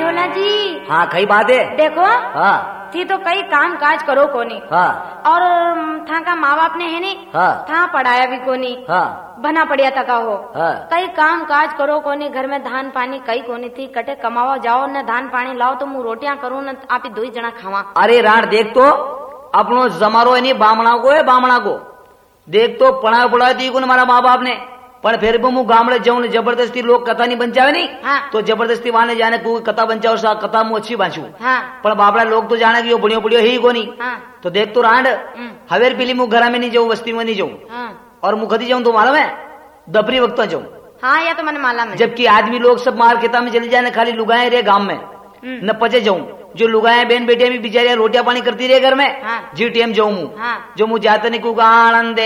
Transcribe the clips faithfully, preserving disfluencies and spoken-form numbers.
ढोला जी। हाँ कई बात है। देखो हाँ थी तो कई काम काज करो कोनी। हाँ और था का माँ बाप ने है नी। हाँ था पढ़ाया भी कोनी। हाँ बना पड़िया तका हो। हाँ कई काम काज करो कोनी, घर में धान पानी कई कोनी थी। कटे कमावा जाओ न धान पानी लाओ तो मुँह रोटियां करूँ न आप ही दो ही जना खावा। अरे राण देख तो अपनो जमारो नहीं बामणा को है, बामणा को देख तो पढ़ा पढ़ा दी को हमारा माँ बाप ने, पर फिर भी मुँह गामड़े जाऊं जबरदस्ती लोग कथा नहीं बचावे नहीं। हाँ। तो जबरदस्ती वहां जाने को कथा बचाओ सा कथा मुँह अच्छी बांचू। हाँ। पर बाबड़ा लोग तो जाने की वो बढ़िया बढ़िया ही को नहीं। हाँ। तो देख तो रांड हवेर पीली मुँह घर में नहीं जाऊँ, बस्ती में नहीं जाऊँ। हाँ। और मुँह खदी जाऊँ तो मालूम है दपरी वक्त जाऊँ। हाँ या तो मन माला में। जबकि आदमी लोग सब मार खेता में चले जाने, खाली लुगाए रहे गांव में न पचे जाऊं। जो लुगाए बहन बेटिया भी बेचारियां रोटियां पानी करती रहे घर में। हाँ। जी टीएम जाऊं मुँह। हाँ। जो मुँह जाते नहीं को आनंद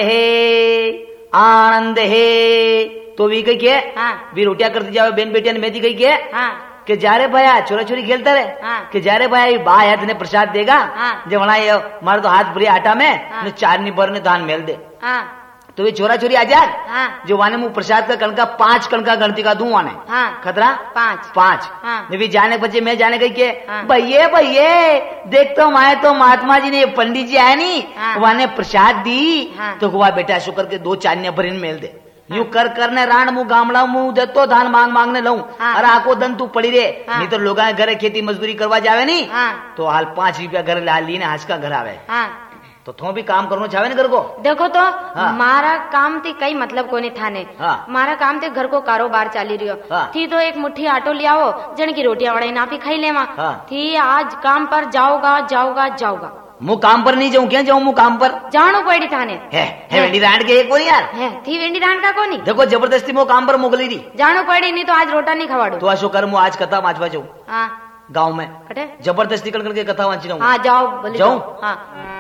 है आनंद है तो भी कही के हाँ। भी रोटियां करती जाओ बहन बेटिया ने मेहदी कही के हाँ। कि जा रे भैया छोरा छोरी खेलता रहे। हाँ। कि जा रे भैया बा है तेने प्रसाद देगा। हाँ। जब वहां ये मारे तो हाथ भरी आटा में हाँ। चार नी भर ने धान मेल दे। हाँ। तो वे छोरा छोरी आजाद। हाँ। जो वाने मुँह प्रसाद का कणका पांच कणका गणती का दूं वाने। हाँ। खतरा पांच पांच। हाँ। भी जाने बच्चे मैं जाने गई के हाँ। भैये भैये देख तो माए तो महात्मा जी ने पंडित जी आए नी। हाँ। वाने प्रसाद दी। हाँ। तो हुआ बेटा शुक्र के दो चान्या भरीन मेल दे। यूं कर करने राण मुँह गामड़ा मुँह दे तो धान मांग मांगने लऊं। हाँ। अरे आको दन तू पड़ी रे। हाँ। नहीं तो लोग घरे खेती मजदूरी करवा जावे नहीं। हाँ। तो हाल पांच रुपया घर ला ली ने हंस का घर आवे। हाँ। तो थो भी काम करना चाहे ना घर को। देखो तो हाँ। मारा काम थी कई मतलब को नहीं थाने। हाँ। मारा काम थे घर को कारोबार चाली रही हो। हाँ। थी तो एक मुट्ठी आटो लियाओ जन की रोटियां वड़ाई ना भी खाई लेवा। हाँ। थी आज काम पर जाओगा जाओगा जाओगा। मुँह काम पर नहीं जाऊं क्या जाऊं मुँह काम पर जानो पड़ी थाने है, है वेंडी रांड के एक को नहीं यार है थी वेंडी रान का को नहीं। देखो जबरदस्ती मुँह काम पर मोकली दी जानो पड़ी नहीं तो आज रोटा नहीं खवाड़ो। तो अशोक कर मुँह आज कथा वाचवा जाऊं हाँ। गाँव में कटे जबरदस्ती कर करके कथा वांची रहूं। हाँ जाओ बोले जाऊं? हाँ।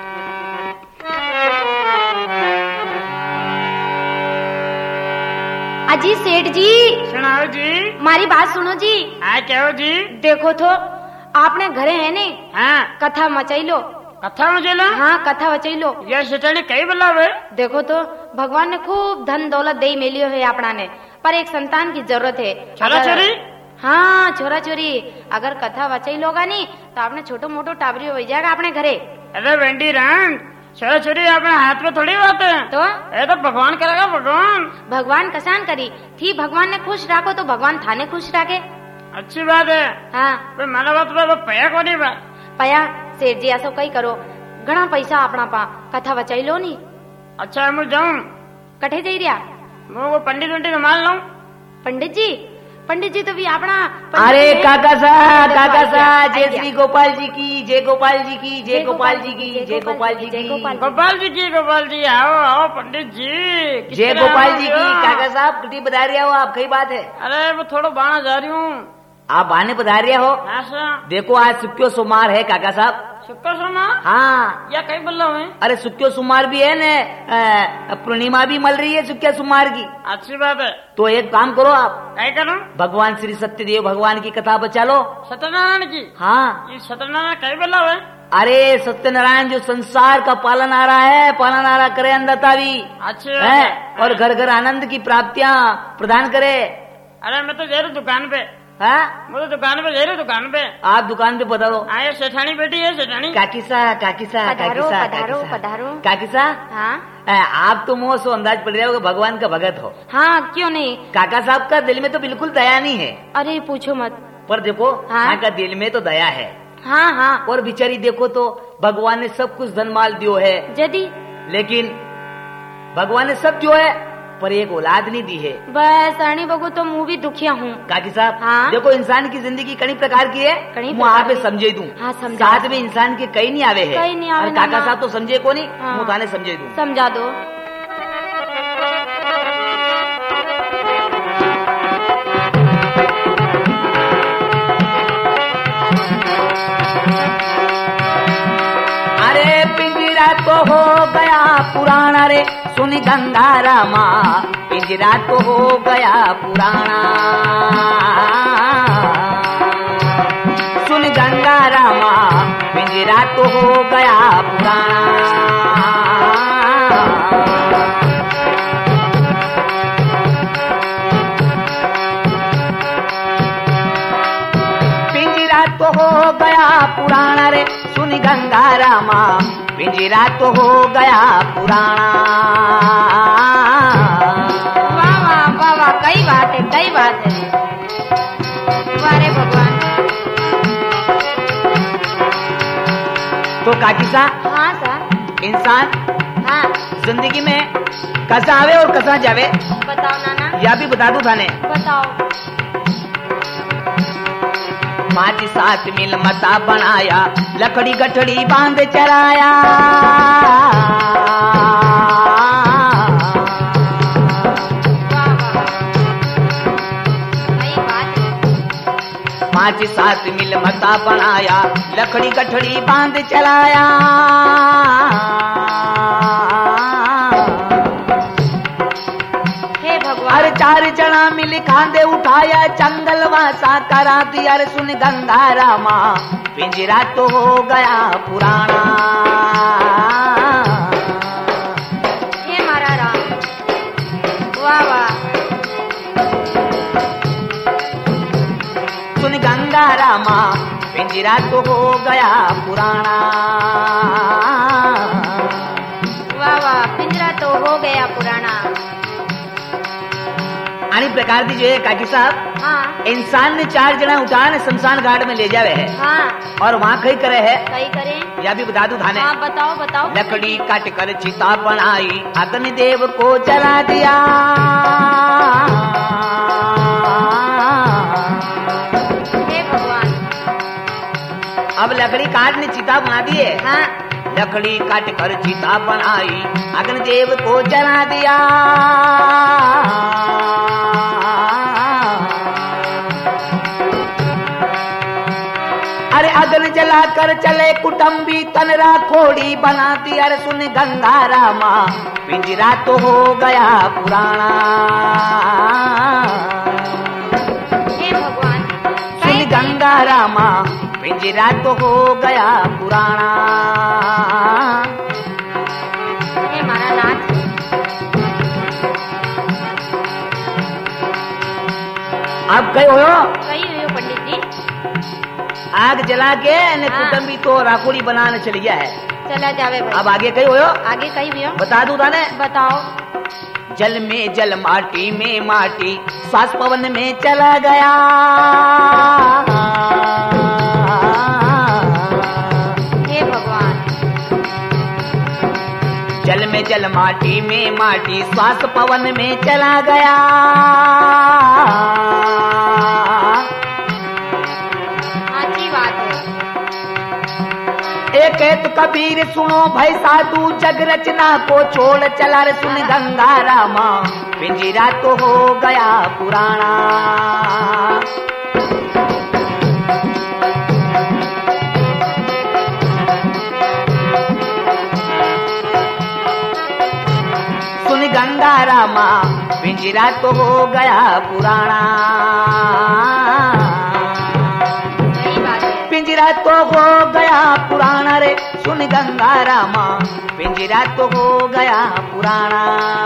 अजी सेठ जी सुनाओ जी। मारी बात सुनो जी। हाँ क्या हो जी। देखो तो आपने घरे है नहीं हाँ कथा मचाई लो। कथा मुझे लो। हाँ कथा मचाई लो। ये सिटनी कई बल्ला वे। देखो तो भगवान ने खूब धन दौलत दे मेलियो है अपना ने, पर एक संतान की जरूरत है। छोरा अगर- छोरी? हाँ छोरा छोरी। अगर कथा बचाई लोगा नहीं तो आपने छोटो मोटो टाबरी हो जाएगा अपने घरे। अरे वेंडी रांड छोरा छोरी अपने हाथ में थोड़ी बात है। तो ये तो भगवान करेगा भगवान। भगवान कसान करी थी भगवान ने खुश रखो तो भगवान थाने खुश रखे। अच्छी बात है। हाँ पर माना बात तो पया को नहीं बा। पया सेठ जी ऐसा कई करो घना पैसा अपना पा कथा बचाई लो नहीं। अच्छा मैं जाऊँ कठे जाई रिया मैं वो पंडित वंडित मान लूँ। पंडित जी पंडित जी तो भी अपना अरे पंडित जी- काका सा काका सा आई जय गया। श्री गोपाल जी की जय गोपाल जी की जय गोपाल जी की जय गोपाल जी जय की गोपाल जी। गोपाल जी की गोपाल जी आओ आओ पंडित जी। किस जय तरह गोपाल आओ जी जी? की काका साहब किटी पधारिया हो आप कई बात है। अरे वो थोड़ा बाणा जा रही हूँ। आप बहाने पधारिया हो। ऐसा देखो आज सुक्यो सोमार है काका साहब। शुक्र सोमा हाँ या कई बल्ला हुए। अरे सुक्यो सुमार भी है न पूर्णिमा भी मल रही है सुक्या सुमार की। अच्छी बात है। तो एक काम करो आप क्या करूँ। भगवान श्री सत्यदेव भगवान की कथा बचा लो। सत्यनारायण की। हाँ ये सत्यनारायण कई बल्ला हुए। अरे सत्यनारायण जो संसार का पालन आ रहा है पालन आ रहा करे अंधता भी अच्छी बात है है। और घर घर आनंद की प्राप्तियां प्रदान करे। अरे मैं तो जा रही दुकान पे। हाँ मैं तो दुकान पे जा रही दुकान पे। आप दुकान पे पधारो। आए सेठानी बेटी है सेठानी। काकी सा काकी सा पधारो काकी सा पधारो काकी सा। पधारो। काकी सा हाँ ए, आप तो मुँह सो अंदाज पड़ रहे हो कि भगवान का भगत हो। हाँ क्यों नहीं। काका साहब का दिल में तो बिल्कुल दया नहीं है। अरे पूछो मत। पर देखो हाँ? यहाँ का दिल में तो दया है। हाँ हाँ और बेचारी देखो तो भगवान ने सब कुछ धन माल दियो है जदी लेकिन भगवान ने सब जो है पर एक औलाद नहीं दी है। बस अणी बगु तो मुँह भी दुखिया हूँ। काकी साहब हाँ? देखो इंसान की जिंदगी कई प्रकार की है। कई मैं आप प्रकार की। समझे दूं। हाँ, समझा। साथ में इंसान के कई नहीं आवे है। कई नहीं आवे और काका ना। साहब तो समझे को नहीं। हाँ। मैं थाने समझे दूं। समझा दो। अरे पिंजरा तो हो गया पुराना रे सुन गंगा रामा पिंजरा तो हो गया पुराना सुन गंगा रामा पिंजरा तो हो गया पुराना। पिंजरा गंगा रामा पिंजरा तो हो गया पुराना। वाह वाह वाह वाह, कई बात है, कई बात है। वाह रे भगवान। तो काकी सा हाँ सर। इंसान हाँ जिंदगी में कसा आवे और कसा जावे, बताओ नाना। या भी बता दू थाने। बताओ। पाँच सात मिल मता बनाया, लकड़ी गठड़ी बांध चराया। पाँच सात मिल मता बनाया, लकड़ी गठड़ी बांध चलाया। हे भगवान। अरे चार जना मिल खांदे उठाया, जंगल वासा करा दिया। अरे सुन गंगा रामा पिंजरा तो हो गया पुराना। हे मारा राम। वाह वाह। सुन गंगा रामा पिंजरा तो हो गया पुराना। वाह वाह, पिंजरा तो हो गया पुराना। आणि प्रकार दी जो है काकी साहब, हाँ इंसान ने चार जना उठा ने शमशान घाट में ले जावे है, हाँ और वहाँ कई करे है, कई करें। या भी बता दू थाने। हाँ बताओ बताओ। लकड़ी काट कर चिता बनाई, अग्नि देव को जला दिया। हे भगवान। अब लकड़ी काट ने चिता बना दी है। हाँ लकड़ी काट कर चिता बनाई, अग्नि देव को जला दिया। अरे अग्नि जला कर चले कुटुंबी, तन राखोड़ी बना दी। अरे सुन गंगा रामा पिंजरा तो हो गया पुराना। हे भगवान। सुन गंगा रामा पिंजरा तो हो गया पुराना। हे मारा नाथ। अब कई हो कई हुई पंडित जी। आग जला के ने हाँ। कुटुंबी तो राखोड़ी बनाने चली गया है। चला जावे भाई। अब आगे कई हो आगे कई भी हो। बता दू थाने। बताओ। जल में जल, माटी में माटी, श्वास पवन में चला गया। हे भगवान। जल में जल, माटी में माटी, श्वास पवन में चला गया। अच्छी बात है। एक एक कबीर सुनो भाई साधु, जग रचना को छोड़ चला। रे सुन गंगा रामा पिंजरा तो हो गया पुराना। सुन गंगा रामा पिंजरा तो हो गया पुराना। सही बात है। पिंजरा तो हो गया पुराना। रे सुन गंगा रामा पिंजरा तो हो गया पुराना।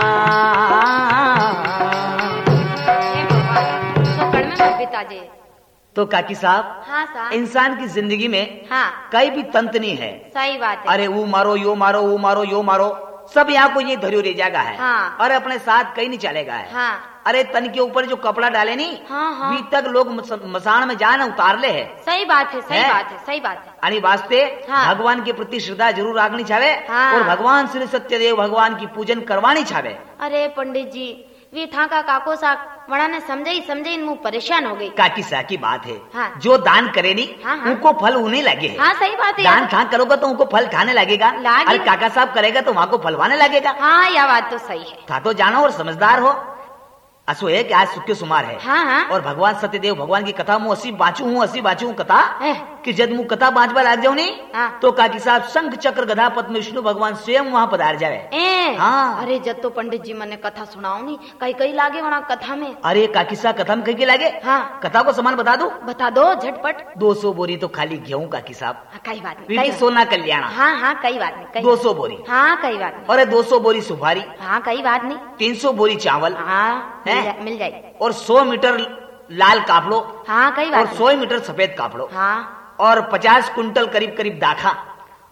हे भगवान। तो कड़ में मत बिता जे। तो काकी साहब, हाँ साहब। इंसान की जिंदगी में हाँ कई भी तंत्र नहीं है। सही बात है। अरे वो मारो यो मारो वो मारो यो मारो, सब यहाँ को ये धरियो रे जागा है। हाँ। और अपने साथ कहीं नहीं चलेगा है। हाँ अरे तन के ऊपर जो कपड़ा डाले नहीं, हाँ, हाँ। अभी तक लोग मस- मसान में जाना उतार ले है। सही बात है। सही है? बात है। सही बात है। आणि वास्ते हाँ। भगवान के प्रति श्रद्धा जरूर रखनी चाहे। हाँ। और भगवान श्री सत्यदेव भगवान की पूजन करवानी चाहे। अरे पंडित जी, वी था का काको सा वड़ा ने समझे ही समझे इन मुँह परेशान हो गई। काकी सा की बात है। हाँ। जो दान करे नहीं, हाँ, हाँ। उनको फल उन्हें लगे है। हाँ सही बात है दान यार। खा करोगा तो उनको फल खाने लगेगा। लागे। अरे काका साहब करेगा तो वहाँ को फलवाने लगेगा। हाँ यह बात तो सही है। था तो जानो और समझदार हो। असो है कि आज सुखे सुमार है। हाँ हाँ। और भगवान सत्यदेव भगवान की कथा मुँह अस्सी बाँचू हूँ अस्सी बाँचू हूँ कथा, है। कि जब मुँह कथा बाँच बार लाग जाऊ नहीं, हाँ। तो काकी साहब शंख चक्र गधा पद्म विष्णु भगवान स्वयं वहाँ पधार जावे। ए, हाँ। अरे जब तो पंडित जी मैंने कथा सुनाओ नहीं, कई कई लागे वहाँ कथा में। अरे काकी साहब कथा में कहीं के लागे। हाँ। कथा को समान बता दू। बता दो झटपट। दो सौ बोरी तो खाली गेहूं काकी साहब, हाँ, कई बात नहीं। पीटी कई बात- सोना कल्याण। हाँ हाँ कई बात नहीं। कई दो सौ बोरी। हाँ कई बात नहीं। और दो सौ बोरी सुपारी, हाँ कई बात नहीं। तीन सौ बोरी चावल, हाँ मिल है? जाए मिल जाए। और सौ मीटर लाल कापड़ो, हाँ कई और बात नहीं। सौ मीटर सफेद कापड़ो, हाँ और पचास कुंटल करीब करीब दाखा,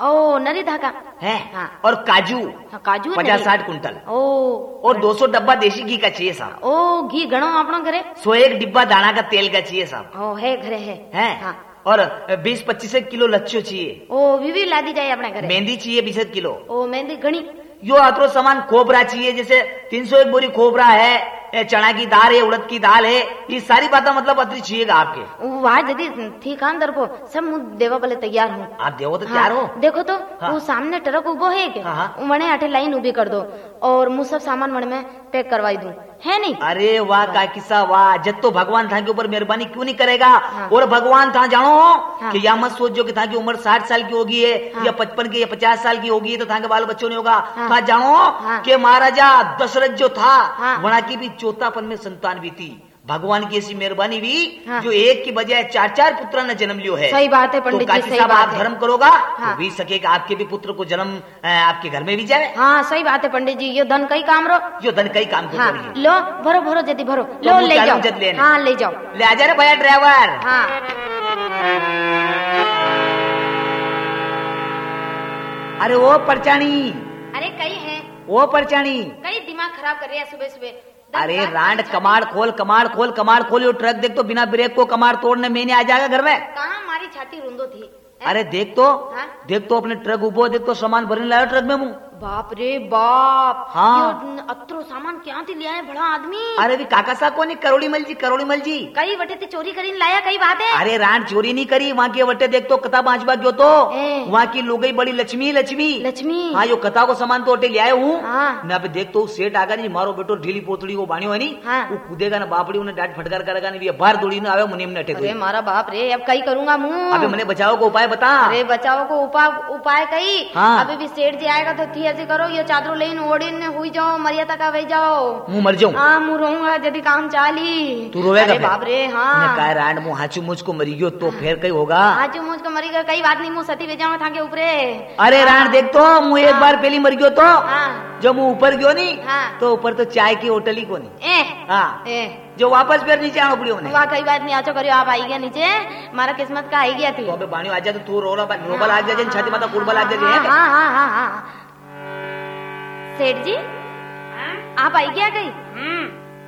ओ नरी धागा है हाँ। और काजू हाँ, काजू पचास नरी। साठ कुंटल ओ और दो सौ डब्बा देसी घी का चाहिए साहब। ओ घी घणो आपनो घरे सौ एक डिब्बा दाना का तेल का चाहिए साहब। ओ है घरे है है हाँ। और बीस पच्चीस किलो लच्छो चाहिए। ओ बीवी ला दी जाए अपने घरे। मेहंदी चाहिए बीस किलो। ओ मेहंदी घणी यो अतरो सामान खोबरा चाहिए, जैसे तीन सौ एक बोरी खोबरा है, चना की दाल है, उड़द की दाल है, ये सारी बातें मतलब अतरी चाहिएगा आपके। वाह दीदी ठीक है दर को सब मुझ देवा भले तैयार हूँ। आप देवो तो तैयार हो। देखो तो हाँ। वो सामने ट्रक उबो है के हाँ, हाँ। मने आठे लाइन उभी कर दो और मुझ सब सामान मन में पैक करवाई दूं है नहीं। अरे वाह का किस्सा वाह, जब तो भगवान था के ऊपर मेहरबानी क्यों नहीं करेगा। हाँ। और भगवान था जानो हाँ। कि या मत सोचो कि था की उम्र साठ साल की होगी है हाँ। या पचपन की या पचास साल की होगी तो था के बाल बच्चों नहीं होगा। हाँ। था जानो हाँ। कि महाराजा दशरथ जो था हाँ। वहां की भी चौथापन में संतान भी थी। भगवान की ऐसी मेहरबानी भी हाँ। जो एक की बजाय चार चार पुत्र ने जन्म लियो है। सही बात है पंडित तो जी काकी सही साहब बात आप है। धर्म करोगा हाँ। तो भी सकेगा आपके भी पुत्र को जन्म अ, आपके घर में भी जाए। हाँ सही बात है पंडित जी ये धन कई काम रो। यो धन कई काम को हाँ करिए। लो भरो भरो जल्दी भरो लो मुझे ले आलू जाओ जद लेने। हाँ ले जाओ ले आ जा रे भैया ड्राइवर। हाँ अरे वो परचानी, अरे कई है वो परचानी, कई दिमाग खराब कर रहे हैं सुबह सुबह। अरे रांड कमाड़ खोल कमाड़ खोल कमाड़ खोल, यो ट्रक देख तो बिना ब्रेक को कमाड़ तोड़ने में नहीं आ जाएगा घर में। कहाँ हमारी छाती रुंदो थी है? अरे देख तो हाँ? देख तो अपने ट्रक उबो, देख तो सामान भरने लाया ट्रक में मुंह। बाप रे बाप हाँ। यो अत्रो सामान क्या थी लिया है बड़ा आदमी। अरे भी काका साहब को नहीं, करोड़ी मल जी करोड़ी मल जी। कई वटे ते चोरी करीन लाया कई बात है। अरे रांड चोरी नहीं करी, वहाँ की वटे देख तो कथा पांच बार क्यों तो ए। वहाँ की लोगई बड़ी लक्ष्मी लक्ष्मी लक्ष्मी हाँ यो कथा को सामान तो ले आए हूँ हाँ। ना। देख तो सेठ आगा नहीं, मारो बेटो ढीली पोतड़ी को बाणी नहीं हाँ। वो कूदेगा ना बापड़ी, उन्हें डांट फटकार करेगा नहीं, बाहर दौड़ी ना आवे मुनीम नटे। अरे मारा बाप रे अब कई करूंगा मुंह। अबे मैंने बचाओ को उपाय बता। अरे बचाओ को उपाय उपाय कई हाँ। अभी भी सेठ जी आएगा तो थी ऐसे करो ये चादरों लेन ओढ़ी ने हुई जाओ मर्यादा का वही जाओ। मुंह मर जाऊं हाँ मुंह रोऊंगा यदि काम चाली। तू रोएगा अरे बाप रे हाँ काय रांड मुंह हाचू मुझको मरी गयो तो फिर कहीं होगा। आज मुझको मरी गई कई बात नहीं मुंह सती वे जाऊंगा था के ऊपरे। अरे रांड देख तो मुंह एक बार पहली मर गयो तो हाँ। जब मुंह ऊपर गयो नहीं हाँ। तो ऊपर तो चाय की होटल ही को नहीं। ए हाँ ए जो वापस फिर नीचे आना पड़ी उन्हें। वाह कई बात नहीं आचो करियो आप आई गया नीचे मारा किस्मत का आई गया थी। तो अबे बाणियो आजा तो तू रोला रोबा लाग जाए छाती माता कुड़बा लाग जाए। हाँ हाँ हाँ हाँ सेठ जी हाँ? आप आई क्या गई हम्म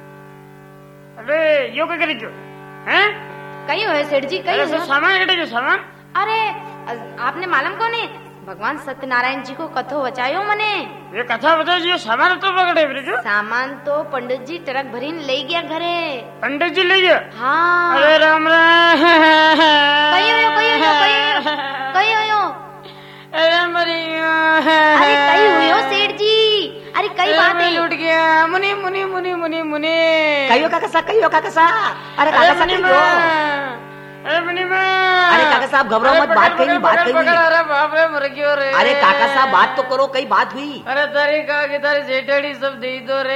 अबे यो क्या करी क्यों हैं? कहीं हो सेठ जी कहीं अरे सब हो? सामान कटे जो सामान अरे अ- आपने मालूम को नहीं भगवान सत्यनारायण जी को कथो बचायो मने। ये कथा बताओ जी, ये सामान तो पकड़े फिर जो सामान तो पंडित जी ट्रक भरीन ले गया घरे। पंडित जी ले गया। हाँ अरे राम राम कहीं हो कहीं हो कहीं कहीं हो अरे मरी अरे कहीं हुई हो सेठ जी अरे कई बात है। लूट गया मुनि मुनि मुनि मुनि मुनि कहियो काका साहब कहियो काका साहब। अरे काका साहब कहियो। अरे मुनि माँ अरे काका साहब घबराओ मत, बात कही बात कही। अरे बाप रे मर गयो रे। अरे काका साहब बात तो करो, कई बात हुई। अरे तारी का की तारी जेठड़ी सब दे दो रे।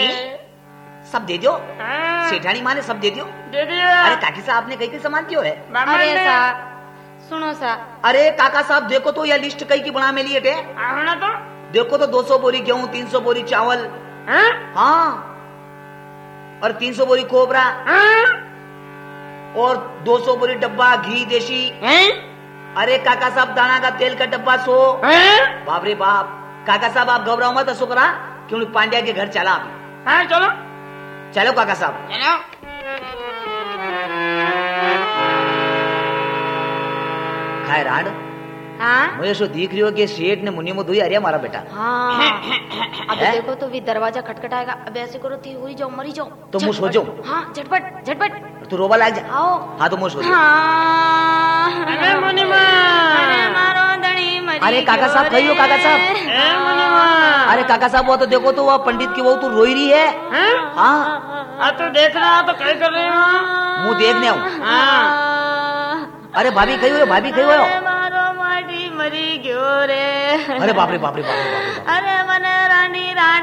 सब दे दो हाँ, सेठानी माँ ने सब दे दियो। दे दिया। अरे काकी साहब ने कई कई सामान दियो है। बामन अरे ने। सा सुनो सा अरे काका साहब देखो तो यह लिस्ट कई की बना में लिए थे। आवना तो देखो तो दो सौ बोरी गेहूं, तीन सौ बोरी चावल, हाँ? हाँ और तीन सौ बोरी खोबरा हाँ? और दो सौ बोरी डब्बा घी देसी। हैं? अरे काका साहब दाना का तेल का डब्बा सो। हैं? बाप रे बाप। काका साहब आप घबराओ मत, असो करा क्यों पांड्या के घर चला। हाँ चलो चलो काका साहब चलो। खाए राड हाँ मुझे सो दिख रही हो कि सेठ ने मुनि में धोई अरे हमारा बेटा। हाँ अब है? देखो तो भी दरवाजा खटखटाएगा अब ऐसे करो थी हुई जाओ मरी जाओ तो मुँह सो जाऊं? हाँ झटपट झटपट तू रोबा लाग जा। आओ हाँ तो मुँह सो जाऊं। हाँ अरे मुनि माँ। अरे मारो दड़ी मरी अरे काका साहब गयो कहियो काका साहब। रे। ए मुनि माँ। अरे काका साहब वो तो देखो तो वह पंडित की बहू तो रोई रही है। हैं? हाँ आ तो देखना तो क्या कर रही हो? मुंह देखने आऊं। हाँ। अरे भाभी कही हो, भाभी कही हो। अरे मारो माटी मरी गयो रे। अरे बाप रे बाप रे बाप रे बाप रे बाप। अरे मने रानी रानी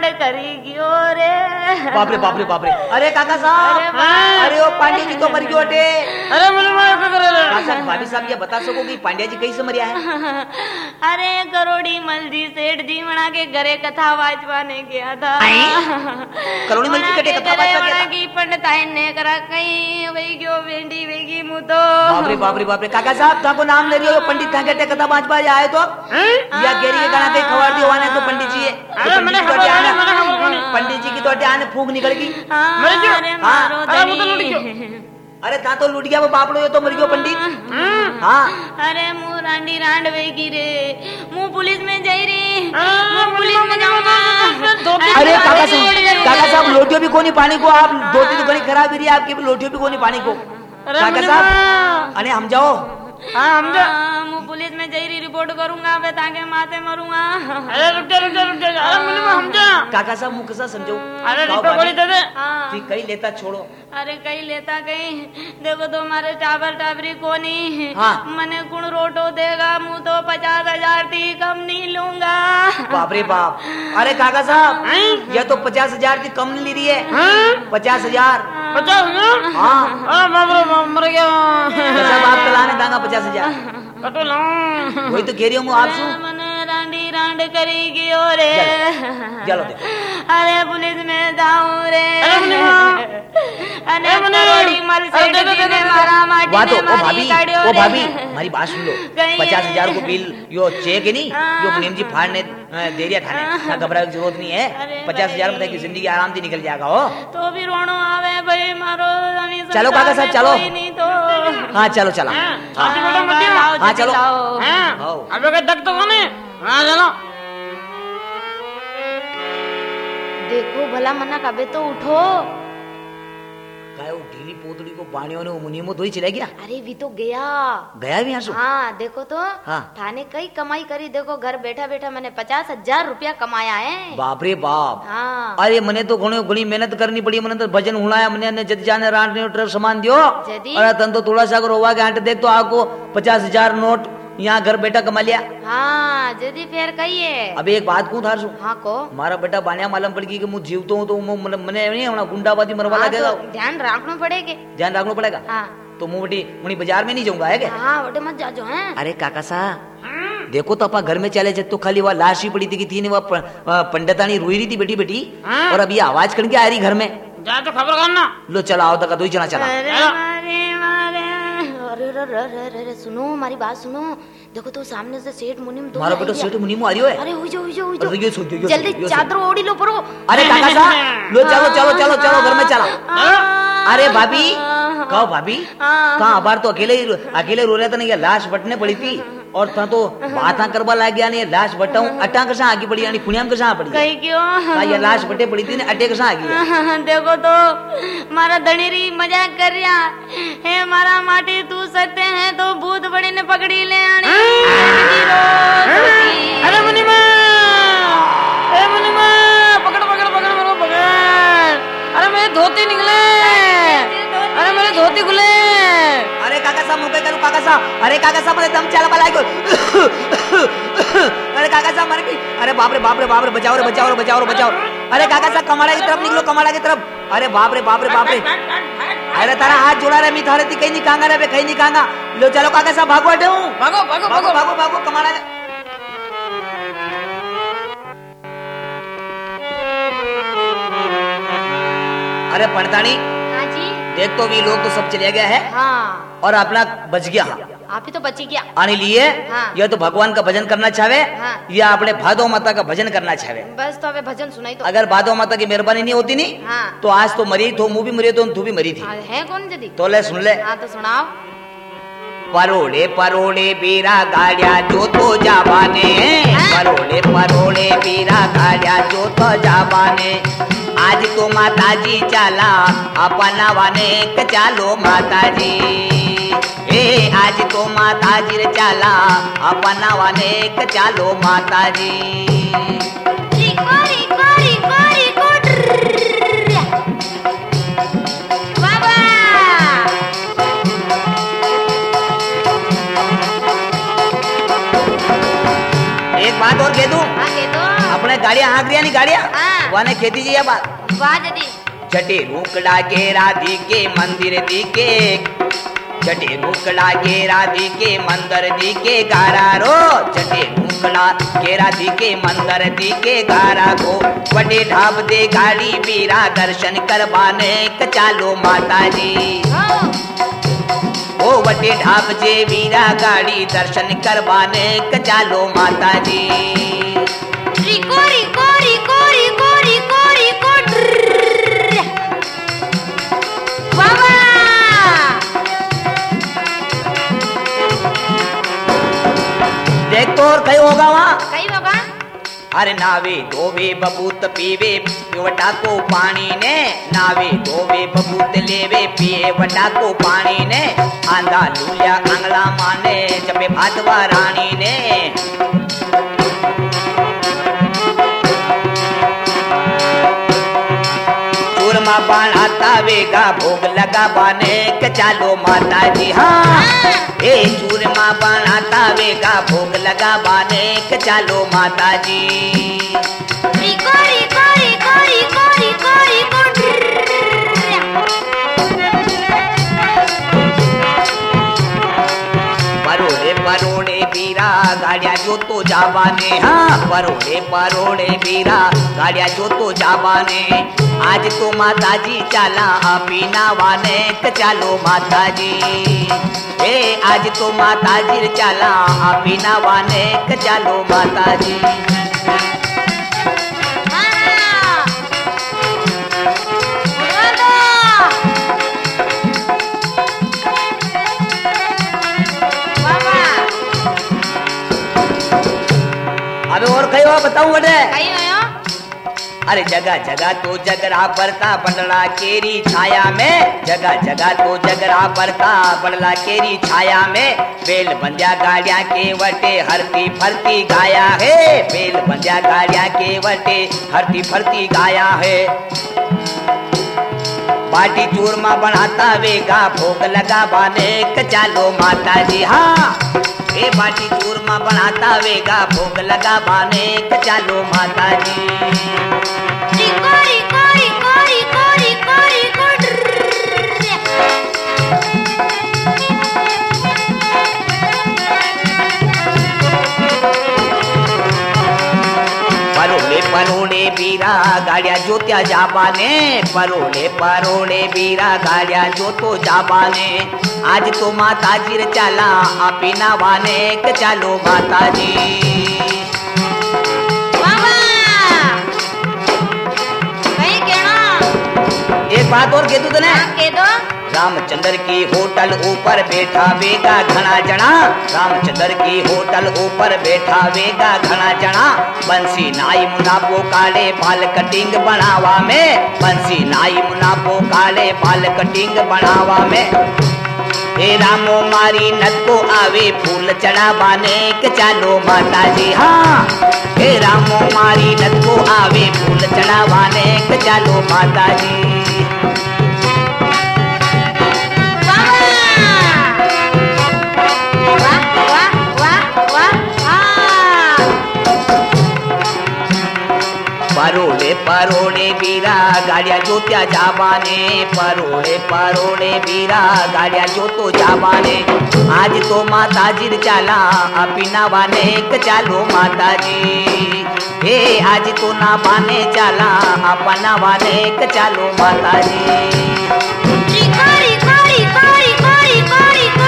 रांड करी गयो रे। बाप रे बाप रे बाप रे। अरे काका साहब, अरे वो पांडे जी तो मर गयो टे। अरे मुझे मार कर रे। काका भाभी साहब ये बता सको कि पांड्या जी कैसे मरिया है? अरे करोड़ी मलजी सेठ जी मना के घरे कथा वाचवाने गया था। करोड़ी मलजी कटे कथा वाचवा गया था की पंडित ने करा कहीं वही गयो वेंडी वेगी मु तो। बाप रे बाप रे बाप रे। काका साहब ताको नाम ले रियो पंडित था कटे कथा वाचवा आए तो या गेरी के गाना के खबर दियो वाने तो पंडित जी है। अरे मैंने खबर आने मैंने खबर कोनी। पंडित जी की तो ध्यान फूंक निकल गई। मर गयो। हां अरे वो तो लूट गयो। अरे ता तो लूट गया वो बाप लो तो मर गयो पंडित। हाँ अरे मु रांडी रांड वेगी रे मु पुलिस में जाई रे मु पुलिस में जाऊंगा। अरे काका साहब काका साहब लोटियो भी कोनी पानी को आप धोती तो बड़ी खराब रही आपकी भी लोटियो भी कोनी पानी को। काका साहब अरे हम जाओ। हाँ हम जा। मु पुलिस में जाई री रिपोर्ट करूंगा बे ताके माथे मरूंगा। अरे रुक जा रुक जा रुक जा। अरे मुझे हम जा। काका साहब मुझे कैसा समझो। अरे रिपोर्ट गोली दे दे। तू कहीं लेता छोड़ो। अरे कहीं लेता कहीं देखो तो हमारे टाबर टाबरी कोनी। हाँ। मने कुण रोटो देगा मु तो पचास हजार थी कम नहीं लूंगा। बाप रे बाप। अरे काका साहब ये तो पचास हजार थी कम नहीं ली रही है। पचास हजार पचास हजार। हाँ अरे बाप रे बाप मर गया। साहब आप कलाने दांगा पचास हजार कटो लाऊं। वही तो कह रही हूँ मैं आपसे। मने रांडी रांड करी गयो रे। चलो देखो। अरे पुलिस में जाऊं रे। अरे मुझे अरे करोड़ी मल से ने मारा माटी वाह तो ने ओ भाभी मारी ओ भाभी हमारी बात सुन लो। पचास हजार को बिल यो चेक है नहीं यो मुनीम जी फाड़ने दे दिया थाने ना घबराने की जरूरत नहीं है। पचास हजार में जिंदगी आराम से निकल जाएगा। हो तो भी रोनो आवे भाई मारो। चलो काका साहब चलो। नहीं तो हाँ चलो चला। हाँ चलो। अबे का दक तो कौन है? हाँ चलो। देखो भला मना कबे तो उठो। काय वो ढीली पोतड़ी को पानियों ने मुनीमो धोई चला गया। अरे भी तो गया गया भी आंसू। हाँ देखो तो हाँ। थाने कई कमाई करी देखो घर बैठा बैठा मैंने पचास हजार रुपया कमाया है। बाप रे बाप। हाँ। अरे मने तो घणो घणी मेहनत करनी पड़ी। मने तो भजन हुणाया मने ने जद जाने रांट ने ट्रक सामान दियो। जदी अरे तन तो थोड़ा सा अगर होवा के आंटे देख तो आपको पचास हजार नोट यहाँ घर बैठा कमा लिया। हाँ जदी फिर कहिए। अबे एक बात कहूँ थार सु। हाँ को मारा बेटा बानिया मालूम पड़ गई कि मुझ जीवतो हूँ तो मने मने नहीं होना गुंडाबाजी मरवा हाँ, लगेगा। तो ध्यान रखना पड़ेगा। ध्यान रखना पड़ेगा। हाँ तो मुँह बटी मुनी बाजार में नहीं जाऊंगा है क्या? हाँ बटे मत जाजो हैं। अरे काका साहब देखो तो अपा घर में चले जब तो खाली वह लाश ही पड़ी थी कि थी वह पंडितानी रोई रही थी बेटी बेटी और अभी आवाज करके आ रही घर में। जा तो खबर करना। लो चला आओ तक दो ही चला चला। अरे मारे मारे अरे रे रे रे रे रे सुनो हमारी बात सुनो। देखो तो सामने से सेठ मुनीम तो मारो बेटो सेठ मुनीमो आ रही है। अरे हो जाओ हो जाओ हो अरे ये सुन जाओ यो जल्दी चादर ओढ़ी लो परो। अरे काका साहब लो चलो चलो चलो चलो घर में चला। अरे भाभी कहो भाभी कहाँ अबार तो अकेले ही अकेले रो रहे थे ना लाश बटने पड़ी थी और था तो बात करवा लग गया नहीं लाश बटाऊं अटा कसा आगे पड़ी यानी पुण्याम कसा पड़ी कहीं क्यों ये लाश बटे पड़ी थी ना अटे कसा आगे। देखो तो मारा धनीरी मजाक कर रहा है मारा माटी तू सत्य है तो भूत बड़ी ने पकड़ी ले आने। अरे मुनीमा ए मुनीमा पकड़ पकड़ पकड़ मेरे पकड़। अरे मेरे धोती निकले। अरे मेरे धोती खुले। अरे काका साहब मुझे करूँ काका साहब। अरे काका साहब दम चला पला को। अरे काका साहब मर गई। अरे बाप रे बाप रे बाप रे बचाओ रे बचाओ रे बचाओ रे बचाओ। अरे काका साहब कमाड़ा की तरफ निकलो कमाड़ा की तरफ। अरे बाप रे बाप रे बाप रे। अरे तारा हाथ जोड़ा रे मी थारे थी कहीं नहीं कांगा रे कहीं नहीं कांगा। लो चलो काका साहब भागो हटे हूँ। भागो भागो भागो भागो भागो कमाड़ा। अरे पड़तानी हाँ जी देख तो भी लोग तो सब चले गया है हाँ और अपना बच गया। आप ही तो बची क्या आने लिए हाँ। या तो भगवान का भजन करना चाहे हाँ। या अपने भादो माता का भजन करना चाहे। बस तो अबे भजन सुनाई तो। अगर भादो माता की मेहरबानी नहीं होती नहीं हाँ। तो आज तो मरी तो मुँह भी मरी तो तू भी मरी थी। हाँ, है कौन जदी तो ले सुन ले। हाँ तो सुनाओ। परोड़े परोड़े बीरा गाड़िया जो तो जाबाने परोड़े परोड़े बीरा गाड़िया जो तो जाबाने आज तो माता जी चला अपना वाने के चालो माता जी ए आज तो माता जी रे चला अपना वाने के चालो माता जी। रिको रिको रिको रिको बाबा एक बात और कह दूं हाँ कह दो। अपने गाड़ियां हाँक रही नहीं गाड़ियां हाँ भगवान खेती जी बात वाह जदी जटे रुकड़ा के राधी के मंदिर दिखे जटे रुकड़ा के राधी के मंदिर दिखे गारा रो जटे रुकड़ा के राधी के मंदिर दिखे गारा को वटे ढाब दे गाड़ी बीरा दर्शन करवाने चालो माता जी ओ वटे ढाब जे बीरा गाड़ी दर्शन करवाने चालो माता जी रिको रिको रिको रिको रिको रिको बाबा देख तो और कहीं होगा वहाँ कहीं होगा अरे नावे धोवे बबूत पीवे वटा को पानी ने नावे धोवे बबूत लेवे पिए वटा को पानी ने आंधा लूलिया आंगला माने जपे भातवा रानी ने चूरमा बनाता वेगा भोग लगा बाने के चालो माता जी हाँ ए चूरमा बनाता वेगा भोग लगा बाने के चालो माता जी रिको रिको रिको रिको रिको रिको परोड़े परोड़े बीरा गाड़िया जो तो जाबाने हाँ परोड़े परोड़े बीरा गाड़िया जो तो जाबाने आज तो माता जी चाला अपीना वाने के चालो माता जी ए आज तो माता जी चाला अपीना वाने के चालो माता जी अबे और कहीं और बताऊं बटे कहीं आया अरे जगह जगह तो जगरा बरता बंडला केरी छाया में जगह जगह तो जगरा बरता बंडला केरी छाया में बेल बंदिया गाड़िया के वटे हरती फरती गाया है बेल बंदिया गाड़िया के वटे हरती फरती गाया है बाटी चूरमा बनाता वेगा भोग लगा बाने चालो माता जी हाँ ए बाटी चूरमा बनाता वेगा भोग लगा बाने चालो माता जी रिको रिको रिको रिको रिको रिको परोड़े परोड़े बीरा गाड़िया जोत्या जाबाने परोड़े परोड़े बीरा गाड़िया जो तो जाबाने आज तो माता जी रे चाला अपीना वाने के चालो माता जी बाबा कहीं कहना एक बात और कह दूं तने कह दो रामचंद्र की होटल ऊपर बैठा वेगा घना जना रामचंद्र की होटल ऊपर बैठा वेगा घना जना बंसी नाई मुनाफो काले बाल कटिंग बनावा में बंसी नाई मुनाफो काले बाल कटिंग बनावा में हे रामो मारी नद को आवे फूल चढ़ावाने के चालो माता जी हाँ हे रामो मारी नद को आवे फूल चढ़ावाने के चालो माता जी परोड़े परोड़े बीरा गाड़िया जोत्या जाबाने परोड़े परोड़े बीरा गाड़िया जो तो जाबाने आज तो माता जी चाला अपीना वाने के चालो माता जी हे आज तो ना बाने चाला अपना वाने के चालो माता जी रिको रिको रिको रिको रिको रिको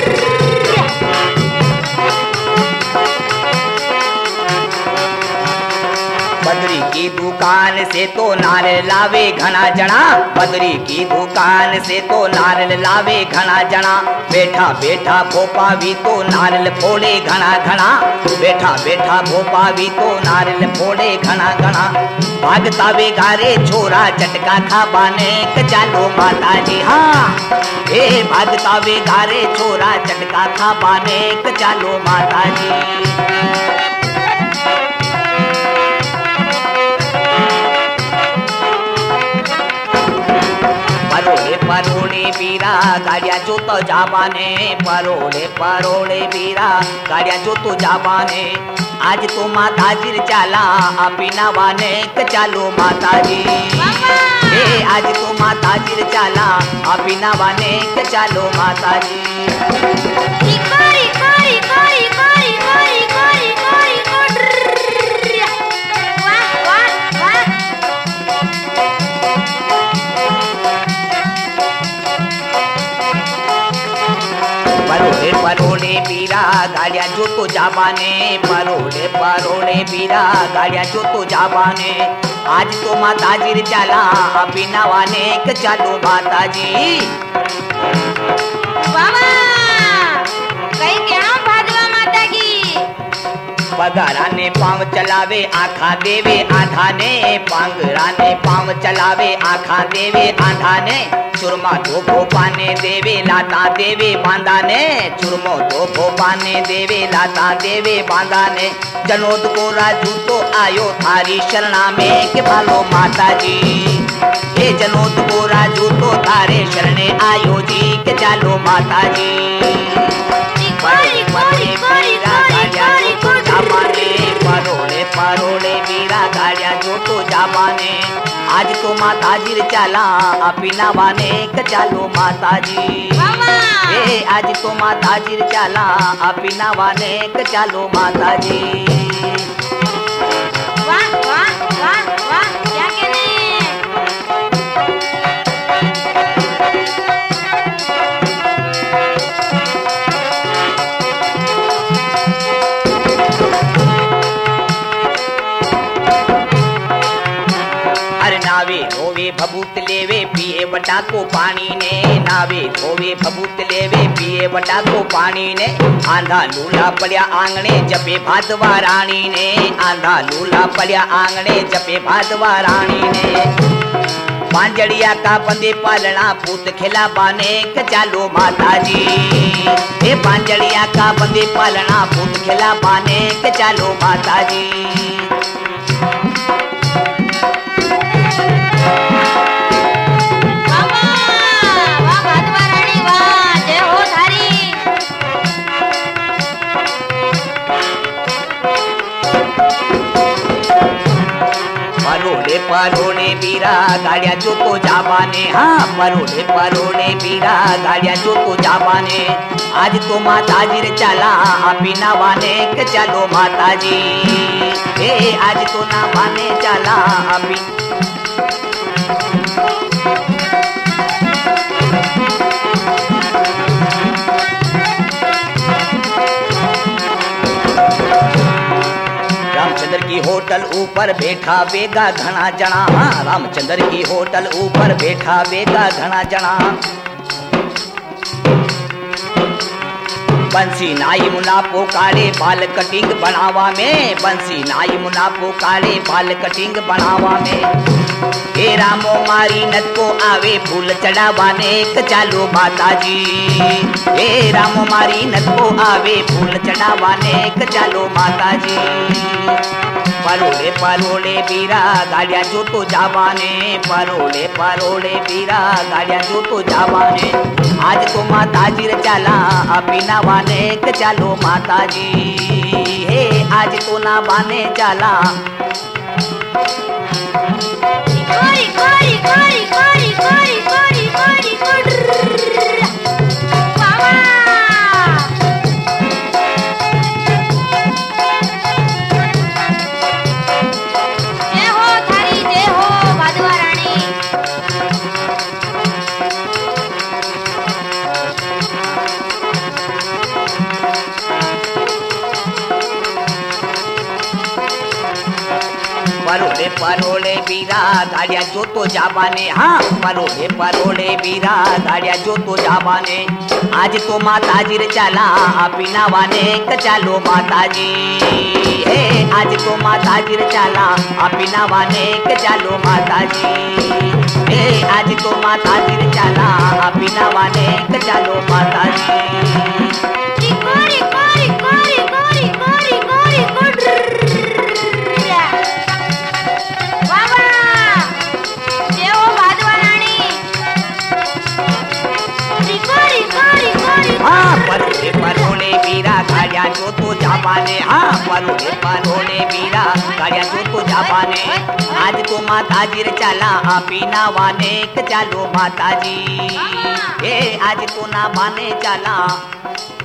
बदरी की दुकान से तो नारियल लावे घना जना बदरी की दुकान से तो नारियल लावे घना जना बैठा बैठा भोपा भी तो नारियल फोड़े घना घना बैठा बैठा भोपा भी तो नारियल फोड़े घना घना भागता वे गारे छोरा चटका खा बाने के चालो माता जी हाँ ए भागता वे गारे छोरा चटका खा बाने के चालो माता जी परोड़े परोड़े बीरा गाड़िया जो तो जाबाने परोड़े परोड़े बीरा गाड़िया जो तो जाबाने आज तो माताजी चाला अपना वाने क चालो माताजी ए आज तो माताजी चाला अपना वाने क चालो माताजी कोरी कोरी कोरी कोरी कोरी कोरी कोरी कोरी वाह वाह वाह परोड़े परोड़े बीरा गाड़िया जो तो जाबाने परोड़े परोड़े बीरा गाड़िया जो तो जाबाने आज तो माताजी चाला अपना वाने क चालो माताजी बाबा कई कहना भादवा माता की पगारा ने पाँव चलावे आखा देवे आधा ने पांगरा ने पाँव चलावे आखा देवे आधा ने चुरमा दो पाने देवे लाता देवे बांधा ने चुरमो दो पाने देवे लाता देवे बांधा ने जनोद को राजू तो आयो थारी शरणा में के भालो माता जी ये जनोद को राजू तो थारे शरणे आयो जी के चालो माता जी कोरी कोरी कोरी कोरी कोरी परोड़े परोड़े बीरा गाड़िया जो तो जाबाने आज तो माताजी चाला अपना वाने क चालो माताजी ए आज तो माताजी चाला अपना वाने क चालो माताजी वाह वाह वाह वाह क्या कहने नावे धोवे भभूत लेवे पिए बटा को पानी ने नावे धोवे भभूत लेवे पिए बटा को पानी ने आंधा लूला पड़िया आंगणे जपे भादवा रानी ने आंधा लूला पड़िया आंगणे जपे भादवा रानी ने पांजड़िया का बंदे पालना पूत खिला बाने क चालो माताजी ए पांजड़िया का बंदे पालना पूत खिला बाने क चालो माताजी परोड़े परोड़े बीरा गाड़िया जो तो जाबाने हाँ परोड़े परोड़े बीरा गाड़िया जो तो जाबाने आज तो माताजी चाला अपना वाने के चलो माताजी ए आज तो ना वाने चाला अपनी रामचंद्र की होटल ऊपर बैठा बेगा घना जना हाँ रामचंद्र की होटल ऊपर बैठा बेगा घना जना बंसी नाई मुनाफो काले बाल कटिंग बनावा में बंसी नाई मुनाफो काले बाल कटिंग बनावा में ए रामो मारी नद को आवे फूल चढ़ावाने क चालो माताजी ए रामो मारी नद को आवे फूल चढ़ावाने क चालो माताजी परोड़े परोड़े बीरा गाड़िया जो तो जाबाने परोड़े परोड़े बीरा गाड़िया जो तो जाबाने आज तो माताजी चाला अपना वाने क चालो माताजी हे आज तो ना बाने चाला कोरी कोरी कोरी कोरी कोरी कोरी कोरी कोरी बाबा जय हो थारी जय हो भादवा रानी परोड़े परोड़े बीरा गाड़िया जो तो जाबाने हाँ परोड़े परोड़े बीरा गाड़िया जो तो जाबाने आज तो माताजी चाला अपना वाने क चालो माताजी हे आज तो माताजी चाला अपना वाने क चालो माताजी हे आज तो माताजी चाला अपना वाने क चालो माताजी कोरी कोरी कोरी कोरी कोरी कोरी कोरी बाबा जय हो भादवा रानी कोरी कोरी कोरी हाँ परोड़े परोड़े बीरा गाड़िया जो तो जाबाने जाबाने हाँ परोड़े परोड़े बीरा गाड़िया जो तो जाबाने आज तो माता जी रे चाला आपी नावाने चालो माता जी ए आज तो ना बाने चाला